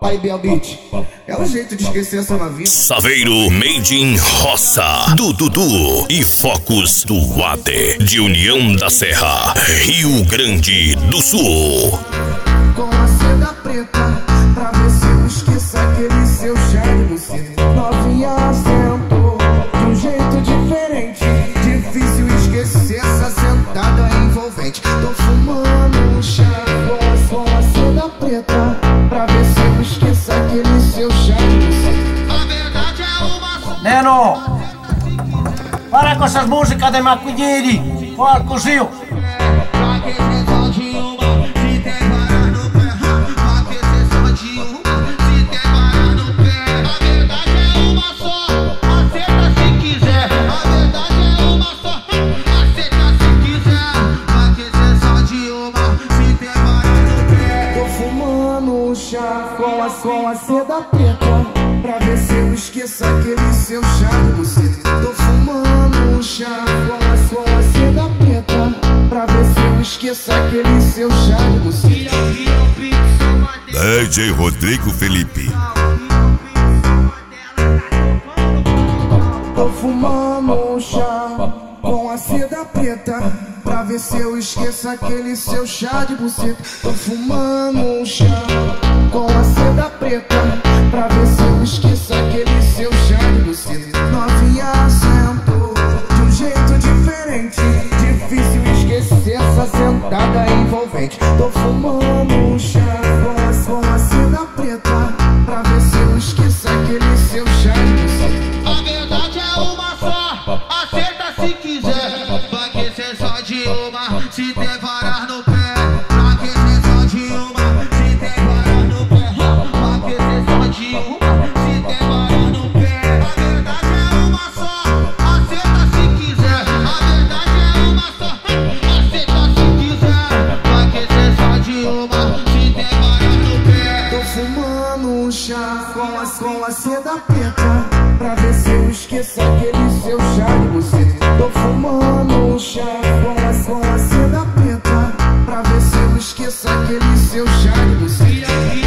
Aí, Bel Beat, é o jeito de esquecer essa novinha. Saveiro Made in Roça, do Dudu e Focus do Ade, de União da Serra, Rio Grande do Sul. Com a seda preta, pra ver se eu esqueço aquele seu charme. Você novinha sentou de um jeito diferente. Difícil esquecer essa sentada envolvente. Tô fumando um chá com a seda preta, pra ver se eu esqueço aquele seu charme. A verdade é uma só. Neno, para com essas músicas de maconheiro, porcozinho. Pra que cê só de uma, se tem vara no pé. Pra que cê só de uma, se tem vara no pé. A verdade é uma só, aceita se quiser. A verdade é uma só, aceita se quiser. Pra que cê só de uma, se tem vara no pé. Tô fumando um chá com a seda preta, pra ver se eu esqueço aquele seu charme. Você tô fumando um chá com a seda preta, pra ver se eu esqueço aquele seu charme. Você DJ Rodrigo Felipe. tô fumando um chá com a seda preta, pra ver se eu esqueço aquele seu chá de buceta. Tô fumando um chá com a seda preta, pra ver se eu esqueço aquele seu chá de buceta. Novinha sentou de um jeito diferente. Difícil esquecer essa sentada envolvente. Tô fumando um chá com a seda preta, pra ver se eu esqueço aquele seu chá de buceta. A verdade é uma só, aceita se quiser. Pra que cê só de uma, se tem vara no pé. Pra que cê só de uma, se tem vara no pé. Pra que cê só de uma, se tem vara no pé. A verdade é uma só, aceita se quiser. A verdade é uma só, aceita se quiser. Pra que cê só de uma, se tem vara no pé. Tô fumando um chá com a seda preta, pra ver se eu esqueço aquele seu charme. Você tô fumando um chá com a seda preta, pra ver se eu esqueço aquele seu charme. Você